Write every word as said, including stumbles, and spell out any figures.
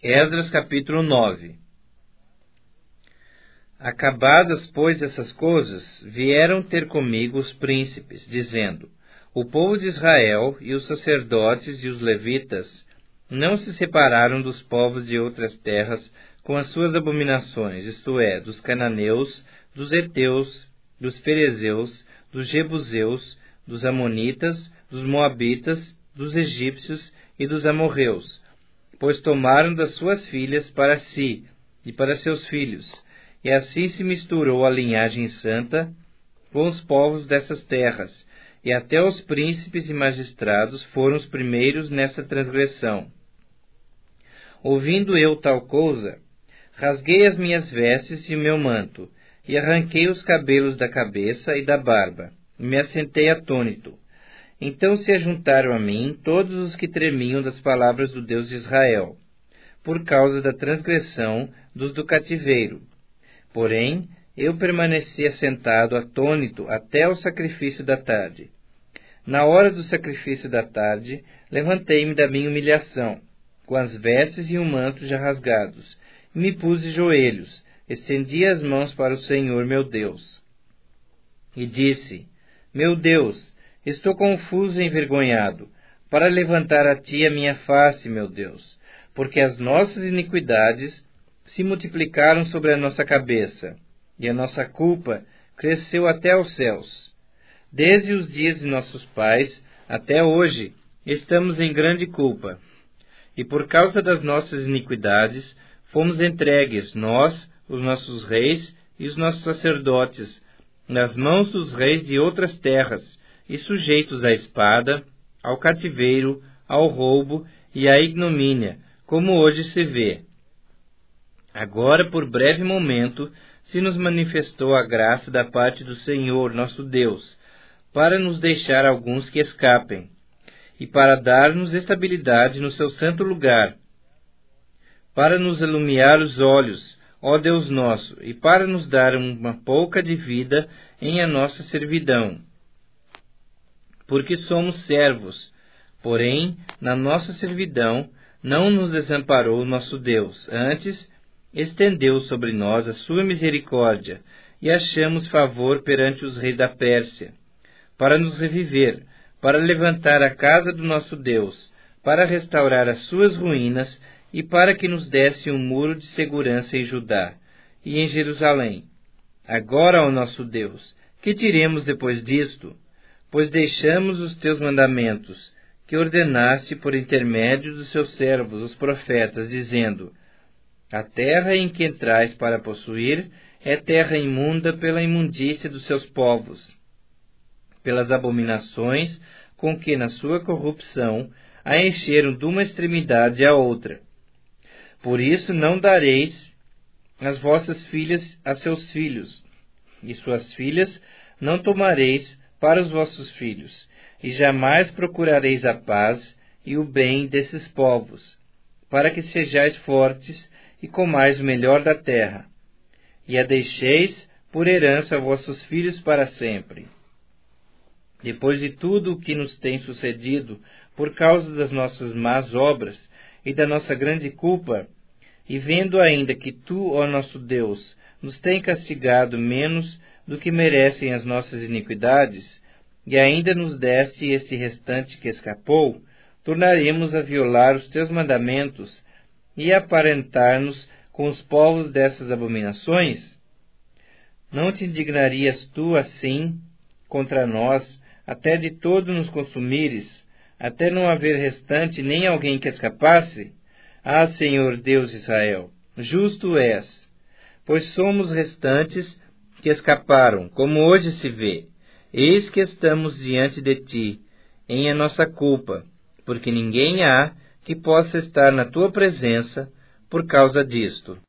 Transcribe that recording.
Esdras capítulo nove. Acabadas, pois, essas coisas, vieram ter comigo os príncipes, dizendo: o povo de Israel e os sacerdotes e os levitas não se separaram dos povos de outras terras com as suas abominações, isto é, dos cananeus, dos heteus, dos ferezeus, dos jebuseus, dos amonitas, dos moabitas, dos egípcios e dos amorreus, pois tomaram das suas filhas para si e para seus filhos, e assim se misturou a linhagem santa com os povos dessas terras, e até os príncipes e magistrados foram os primeiros nessa transgressão. Ouvindo eu tal coisa, rasguei as minhas vestes e o meu manto, e arranquei os cabelos da cabeça e da barba, e me assentei atônito. Então se ajuntaram a mim todos os que tremiam das palavras do Deus de Israel, por causa da transgressão dos do cativeiro. Porém, eu permaneci assentado atônito até o sacrifício da tarde. Na hora do sacrifício da tarde, levantei-me da minha humilhação, com as vestes e o manto já rasgados, e me pus de joelhos, estendi as mãos para o Senhor meu Deus. E disse: meu Deus, estou confuso e envergonhado, para levantar a ti a minha face, meu Deus, porque as nossas iniquidades se multiplicaram sobre a nossa cabeça, e a nossa culpa cresceu até aos céus. Desde os dias de nossos pais até hoje estamos em grande culpa, e por causa das nossas iniquidades fomos entregues, nós, os nossos reis e os nossos sacerdotes, nas mãos dos reis de outras terras, e sujeitos à espada, ao cativeiro, ao roubo e à ignomínia, como hoje se vê. Agora, por breve momento, se nos manifestou a graça da parte do Senhor, nosso Deus, para nos deixar alguns que escapem, e para dar-nos estabilidade no seu santo lugar, para nos iluminar os olhos, ó Deus nosso, e para nos dar uma pouca de vida em a nossa servidão. Porque somos servos, porém, na nossa servidão, não nos desamparou o nosso Deus, antes estendeu sobre nós a sua misericórdia, e achamos favor perante os reis da Pérsia, para nos reviver, para levantar a casa do nosso Deus, para restaurar as suas ruínas, e para que nos desse um muro de segurança em Judá e em Jerusalém. Agora, ó nosso Deus, que diremos depois disto? Pois deixamos os teus mandamentos, que ordenaste por intermédio dos seus servos, os profetas, dizendo: a terra em que entrais para possuir é terra imunda pela imundícia dos seus povos, pelas abominações com que, na sua corrupção, a encheram de uma extremidade à outra. Por isso não dareis as vossas filhas a seus filhos, e suas filhas não tomareis para os vossos filhos, e jamais procurareis a paz e o bem desses povos, para que sejais fortes e comais o melhor da terra, e a deixeis por herança a vossos filhos para sempre. Depois de tudo o que nos tem sucedido por causa das nossas más obras e da nossa grande culpa, e vendo ainda que tu, ó nosso Deus, nos tem castigado menos do que merecem as nossas iniquidades, e ainda nos deste esse restante que escapou, tornaremos a violar os teus mandamentos e a aparentar-nos com os povos dessas abominações? Não te indignarias tu assim contra nós, até de todo nos consumires, até não haver restante nem alguém que escapasse? Ah, Senhor Deus de Israel, justo és, pois somos restantes que escaparam, como hoje se vê. Eis que estamos diante de ti, em a nossa culpa, porque ninguém há que possa estar na tua presença por causa disto.